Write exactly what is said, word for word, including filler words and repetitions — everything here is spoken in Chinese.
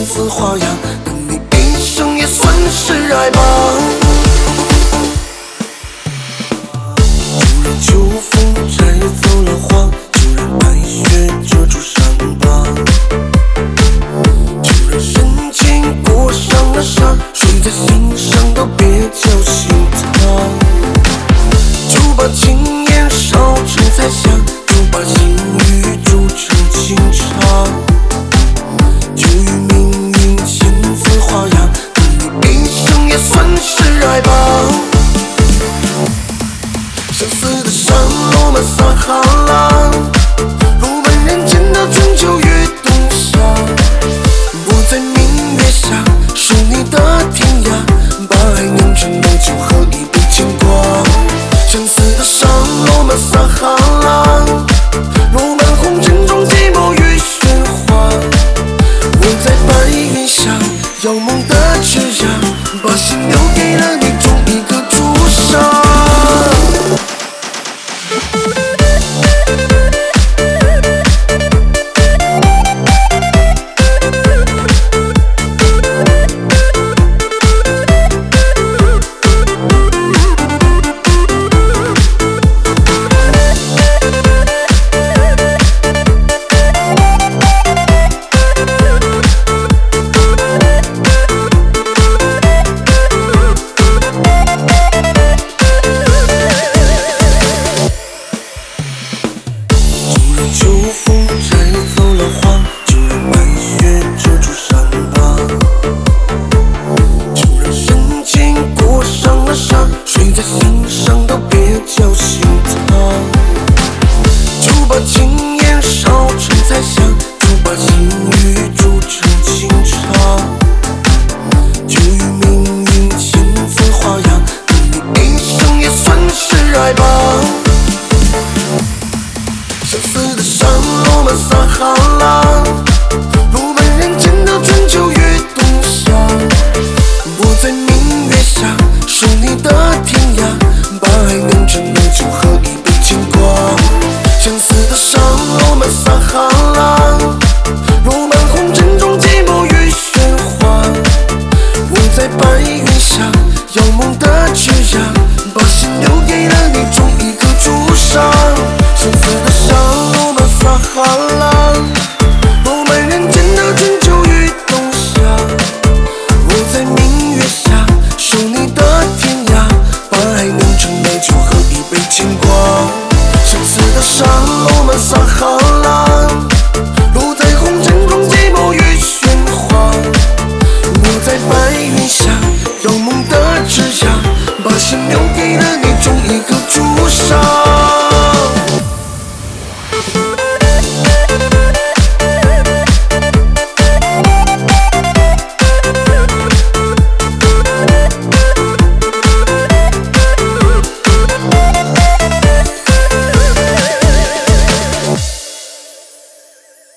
似花样，等你一生也算是爱吧。就让秋风摘走了花，就让白雪遮住伤疤，就让深情裹上了纱，谁在心上都别叫心疼。就把情烟烧成彩霞，就把心语煮成清茶，就与命运情似花样，等你一生也算是爱吧。相思的山路漫撒哈拉，路漫人间的春秋与冬夏，不在明月下数你的天涯，把爱酿成的酒喝一杯牵挂。相思的山路漫撒哈拉，路漫红尘中寂寞与喧哗，我在白云下遥梦的枝桠，把心留给了你，种一颗朱砂。秋风摘走了花，就让白雪遮住伤疤，就让深情裹上了纱，谁在心上都别叫心疼。就把情烟烧成彩霞，就把心语煮成清茶，就与命运情似花样，等你一生也算是爱吧。相思的山路漫撒哈拉，